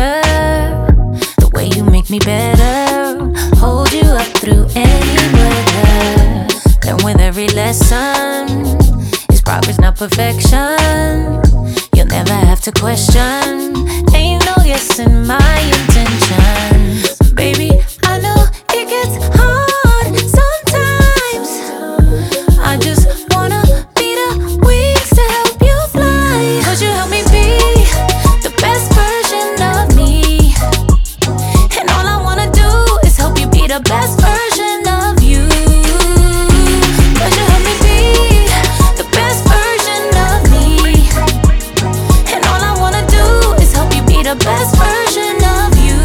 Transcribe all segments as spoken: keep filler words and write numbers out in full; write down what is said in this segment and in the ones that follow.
together. The way you make me better, hold you up through any weather. Learn with every lesson, is progress not perfection. You'll never have to question, ain't no guessing my intentions. Baby, I know it gets hard sometimes. I just wanna be the wings to help you fly. Could you help me be the best version of me? And all I wanna do is help you be the best version of you. Could you help me be the best version of me? And all I wanna do is help you be the best version of you.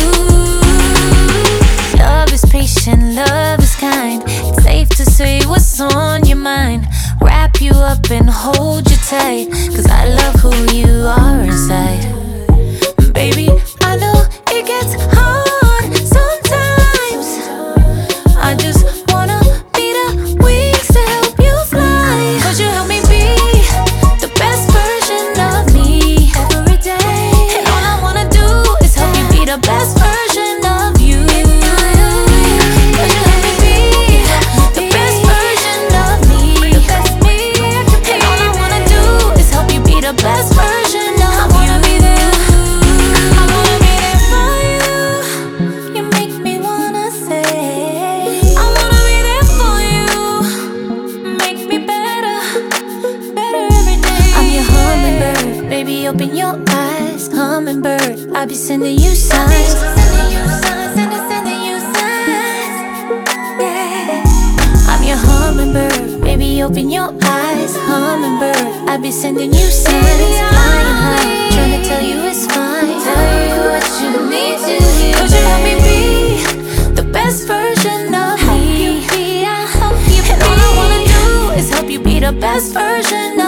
Love is patient, love is kind. It's safe to say what's on your mind. Wrap you up and hold you tight, cause I love who you are inside. Baby, I know it gets hard sometimes. I just wanna be the wings to help you fly. Could you help me be the best version of me every day? And all I wanna do is help you be the best version of you. Could you help me be the best version of me? And all I wanna do is help you be the best version of you. I wanna be there, I wanna be there for you. You make me wanna say, I wanna be there for you. Make me better, better every day. I'm your hummingbird, baby, open your eyes. Hummingbird, I'll be sending you signs. Sending you signs, sending, sending you signs. Yeah. I'm your hummingbird, baby, open your eyes. Hummingbird, I'll be sending you signs. Flying high, trying to tell you it's fine. Tell you what you need to hear. Could you help me be the best version of me? Help you be, I hope you be. And all I wanna do is help you be the best version